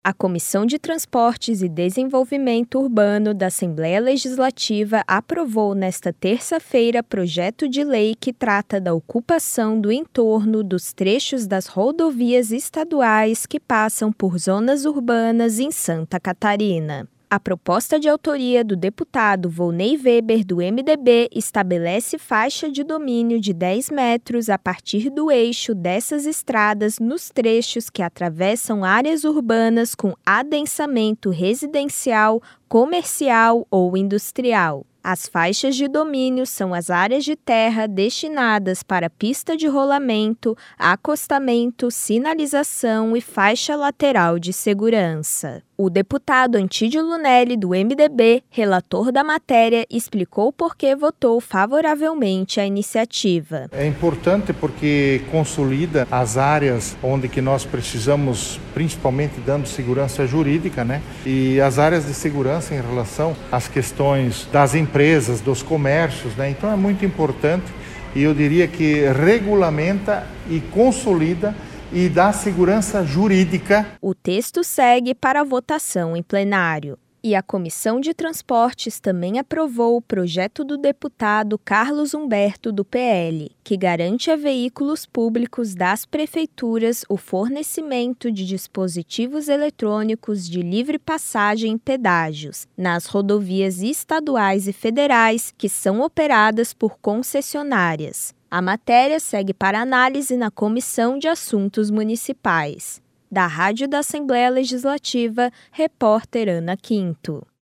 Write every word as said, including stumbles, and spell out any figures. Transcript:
A Comissão de Transportes e Desenvolvimento Urbano da Assembleia Legislativa aprovou nesta terça-feira projeto de lei que trata da ocupação do entorno dos trechos das rodovias estaduais que passam por zonas urbanas em Santa Catarina. A proposta de autoria do deputado Volney Weber, do M D B, estabelece faixa de domínio de dez metros a partir do eixo dessas estradas nos trechos que atravessam áreas urbanas com adensamento residencial, comercial ou industrial. As faixas de domínio são as áreas de terra destinadas para pista de rolamento, acostamento, sinalização e faixa lateral de segurança. O deputado Antídio Lunelli, do M D B, relator da matéria, explicou por que votou favoravelmente à iniciativa. É importante porque consolida as áreas onde que nós precisamos, principalmente dando segurança jurídica, né? E as áreas de segurança em relação às questões das empresas, dos comércios, né? Então é muito importante e eu diria que regulamenta e consolida e dá segurança jurídica. O texto segue para a votação em plenário. E a Comissão de Transportes também aprovou o projeto do deputado Carlos Humberto, do P L, que garante a veículos públicos das prefeituras o fornecimento de dispositivos eletrônicos de livre passagem em pedágios nas rodovias estaduais e federais que são operadas por concessionárias. A matéria segue para análise na Comissão de Assuntos Municipais. Da Rádio da Assembleia Legislativa, repórter Ana Quinto.